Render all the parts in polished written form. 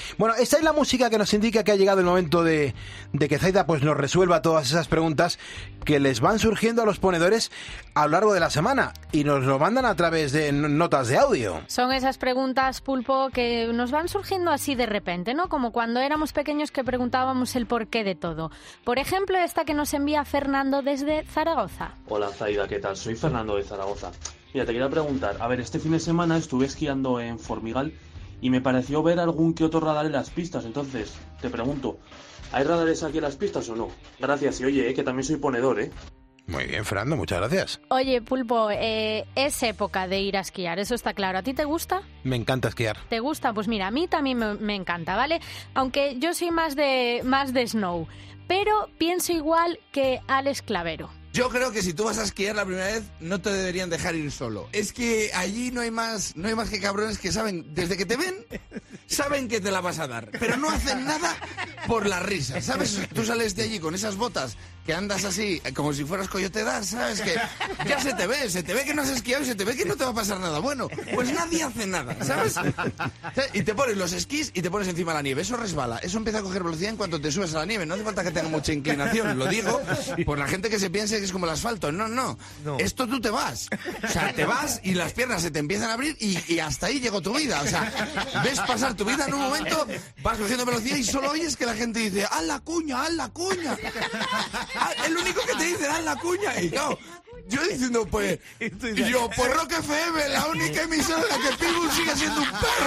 Bueno, esta es la música que nos indica que ha llegado el momento de que Zaida pues nos resuelva todas esas preguntas que les van surgiendo a los ponedores a lo largo de la semana y nos lo mandan a través de notas de audio. Son esas preguntas, Pulpo, que nos van surgiendo así de repente, ¿no? Como cuando éramos pequeños que preguntábamos el porqué de todo. Por ejemplo, esta que nos envía Fernando desde Zaragoza. Hola Zaida, ¿qué tal? Soy Fernando de Zaragoza. Mira, te quería preguntar, a ver, este fin de semana estuve esquiando en Formigal y me pareció ver algún que otro radar en las pistas, entonces te pregunto, ¿hay radares aquí en las pistas o no? Gracias, y oye, que también soy ponedor, ¿eh? Muy bien, Fernando, muchas gracias. Oye, Pulpo, es época de ir a esquiar, eso está claro. ¿A ti te gusta? Me encanta esquiar. ¿Te gusta? Pues mira, a mí también me encanta, ¿vale? Aunque yo soy más de snow, pero pienso igual que Alex Clavero. Yo creo que si tú vas a esquiar la primera vez, no te deberían dejar ir solo. Es que allí no hay más que cabrones que saben, desde que te ven, saben que te la vas a dar. Pero no hacen nada por la risa, ¿sabes? Tú sales de allí con esas botas que andas así, como si fueras Coyote Dar, ¿sabes? Que ya se te ve que no has esquiado y se te ve que no te va a pasar nada. Bueno, pues nadie hace nada, ¿sabes? Y te pones los esquís y te pones encima de la nieve. Eso resbala, eso empieza a coger velocidad en cuanto te subes a la nieve. No hace falta que tenga mucha inclinación, lo digo por la gente que se piense que es como el asfalto. No. Esto tú te vas. O sea, te vas y las piernas se te empiezan a abrir y hasta ahí llegó tu vida. O sea, ves pasar tu vida en un momento, vas cogiendo velocidad y solo oyes que la gente dice, ¡haz la cuña, haz la cuña! El único que te dice, haz la cuña. Y claro, yo diciendo, pues Rock FM, la única emisora en la que Pitbull sigue siendo un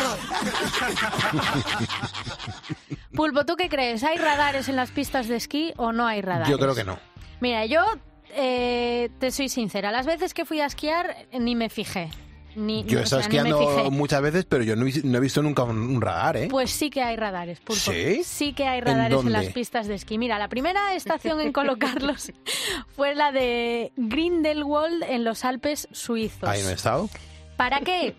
perro. Pulpo, ¿tú qué crees? ¿Hay radares en las pistas de esquí o no hay radares? Yo creo que no. Mira, yo te soy sincera, las veces que fui a esquiar ni me fijé. Yo he estado esquiando muchas veces, pero yo no he visto nunca un radar, ¿eh? Pues sí que hay radares, Pulpo. ¿Sí? Sí que hay radares en las pistas de esquí. Mira, la primera estación en colocarlos fue la de Grindelwald en los Alpes suizos. Ahí no he estado. ¿Para qué?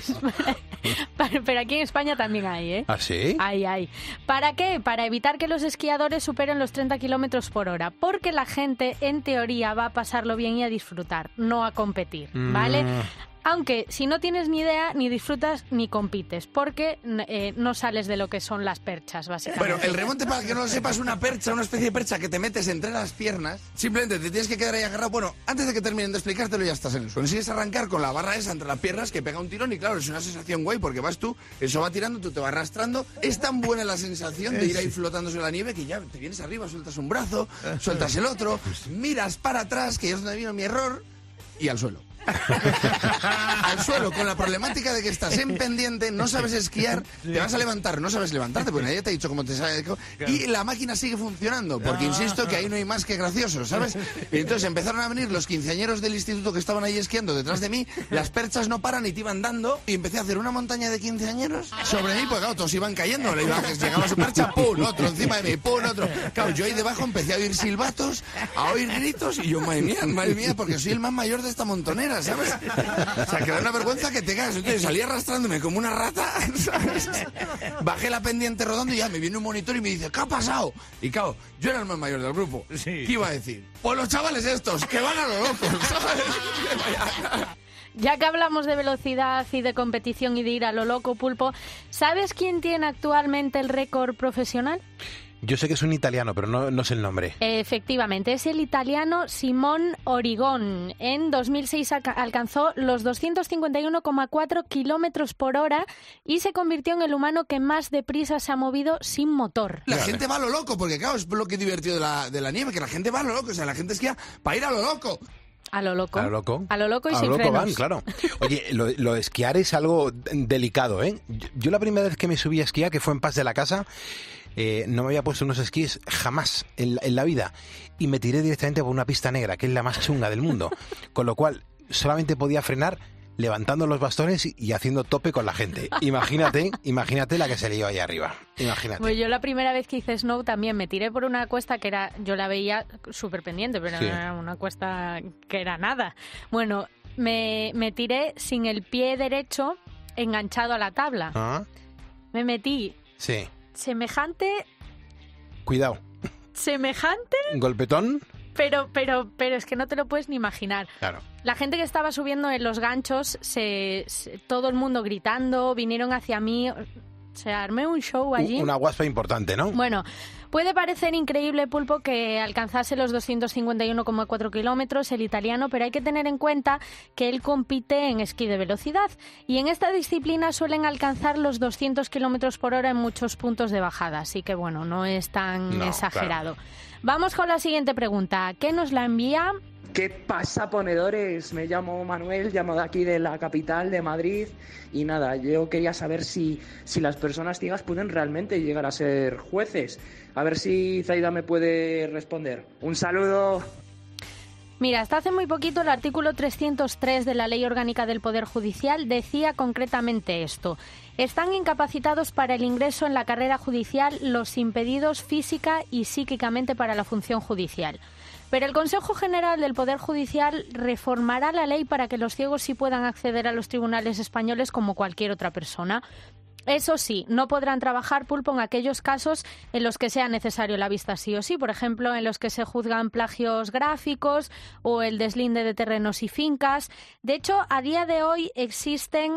Pero aquí en España también hay, ¿eh? ¿Ah, sí? Hay. ¿Para qué? Para evitar que los esquiadores superen los 30 kilómetros por hora. Porque la gente, en teoría, va a pasarlo bien y a disfrutar, no a competir, ¿vale? Aunque si no tienes ni idea, ni disfrutas ni compites, porque no sales de lo que son las perchas, básicamente. Bueno, el remonte, para que no lo sepas, una percha, una especie de percha que te metes entre las piernas, simplemente te tienes que quedar ahí agarrado. Bueno, antes de que terminen de explicártelo ya estás en el suelo. Consigues arrancar con la barra esa entre las piernas que pega un tirón y claro, es una sensación guay porque vas tú, eso va tirando, tú te vas arrastrando. Es tan buena la sensación de ir ahí flotando sobre la nieve que ya te vienes arriba, sueltas un brazo, sueltas el otro, miras para atrás, que ya es donde vino mi error, y al suelo. Al suelo, con la problemática de que estás en pendiente, no sabes esquiar, te vas a levantar, no sabes levantarte, porque nadie te ha dicho cómo te sale, y la máquina sigue funcionando, porque insisto que ahí no hay más que gracioso, ¿sabes? Y entonces empezaron a venir los quinceañeros del instituto que estaban ahí esquiando detrás de mí, las perchas no paran y te iban dando, y empecé a hacer una montaña de quinceañeros sobre mí, pues claro, todos iban cayendo, llegaba su percha, pum, otro encima de mí, pum, otro. Claro, yo ahí debajo empecé a oír silbatos, a oír gritos, y yo, madre mía, porque soy el más mayor de esta montonera, ¿sabes? O sea, que da una vergüenza que te cagas. Entonces salí arrastrándome como una rata, ¿sabes? Bajé la pendiente rodando y ya me viene un monitor y me dice, ¿qué ha pasado? Y claro, yo era el más mayor del grupo. Sí. ¿Qué iba a decir? Pues los chavales estos, que van a lo loco, ¿sabes? Ya que hablamos de velocidad y de competición y de ir a lo loco, Pulpo, ¿sabes quién tiene actualmente el récord profesional? Yo sé que es un italiano, pero no sé el nombre. Efectivamente, es el italiano Simón Origón. En 2006 alcanzó los 251,4 kilómetros por hora y se convirtió en el humano que más deprisa se ha movido sin motor. La gente va a lo loco, porque claro, es lo que es divertido de la nieve, que la gente va a lo loco, o sea, la gente esquía para ir a lo loco. A lo loco. A lo loco. A lo loco y a sin lo loco frenos. Van, claro. Oye, lo de esquiar es algo delicado, ¿eh? Yo la primera vez que me subí a esquiar, que fue en Pas de la Casa, no me había puesto unos esquís jamás en la vida y me tiré directamente por una pista negra, que es la más chunga del mundo, con lo cual solamente podía frenar levantando los bastones y haciendo tope con la gente. Imagínate la que se lió ahí arriba. Imagínate. Pues yo la primera vez que hice snow también me tiré por una cuesta que yo la veía súper pendiente, pero sí. No era una cuesta que era nada. Bueno, me tiré sin el pie derecho enganchado a la tabla. ¿Ah? Me metí. Sí. Semejante. Cuidado. Semejante. Golpetón. Pero es que no te lo puedes ni imaginar. Claro. La gente que estaba subiendo en los ganchos, todo el mundo gritando, vinieron hacia mí. Se armé un show allí. Una guaspa importante, ¿no? Bueno, puede parecer increíble, Pulpo, que alcanzase los 251,4 kilómetros el italiano, pero hay que tener en cuenta que él compite en esquí de velocidad y en esta disciplina suelen alcanzar los 200 kilómetros por hora en muchos puntos de bajada, así que bueno, no es tan exagerado. Claro. Vamos con la siguiente pregunta. ¿Qué nos la envía? ¿Qué pasa, ponedores? Me llamo Manuel, llamo de aquí de la capital de Madrid y nada, yo quería saber si las personas ciegas pueden realmente llegar a ser jueces. A ver si Zaida me puede responder. Un saludo. Mira, hasta hace muy poquito el artículo 303 de la Ley Orgánica del Poder Judicial decía concretamente esto. Están incapacitados para el ingreso en la carrera judicial los impedidos física y psíquicamente para la función judicial. Pero el Consejo General del Poder Judicial reformará la ley para que los ciegos sí puedan acceder a los tribunales españoles como cualquier otra persona. Eso sí, no podrán trabajar, Pulpo, en aquellos casos en los que sea necesario la vista sí o sí, por ejemplo, en los que se juzgan plagios gráficos o el deslinde de terrenos y fincas. De hecho, a día de hoy existen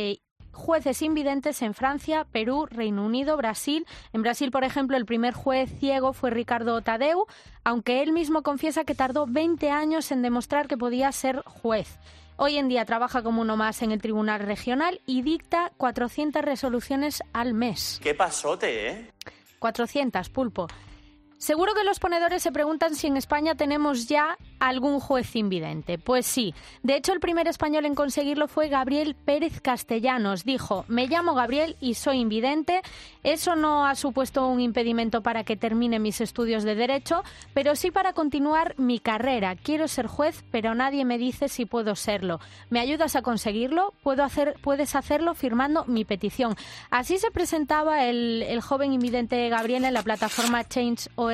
jueces invidentes en Francia, Perú, Reino Unido, Brasil. En Brasil, por ejemplo, el primer juez ciego fue Ricardo Tadeu, aunque él mismo confiesa que tardó 20 años en demostrar que podía ser juez. Hoy en día trabaja como uno más en el Tribunal Regional y dicta 400 resoluciones al mes. ¡Qué pasote, eh! 400, Pulpo. Seguro que los ponedores se preguntan si en España tenemos ya algún juez invidente. Pues sí. De hecho, el primer español en conseguirlo fue Gabriel Pérez Castellanos. Dijo, me llamo Gabriel y soy invidente. Eso no ha supuesto un impedimento para que termine mis estudios de Derecho, pero sí para continuar mi carrera. Quiero ser juez, pero nadie me dice si puedo serlo. ¿Me ayudas a conseguirlo? Puedes hacerlo firmando mi petición. Así se presentaba el joven invidente Gabriel en la plataforma Change.org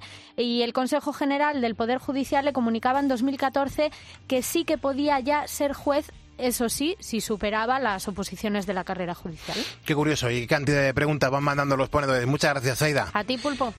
y el Consejo General del Poder Judicial le comunicaba en 2014 que sí que podía ya ser juez, eso sí, si superaba las oposiciones de la carrera judicial. Qué curioso, y qué cantidad de preguntas van mandando los ponedores. Muchas gracias, Zaida. A ti, Pulpo.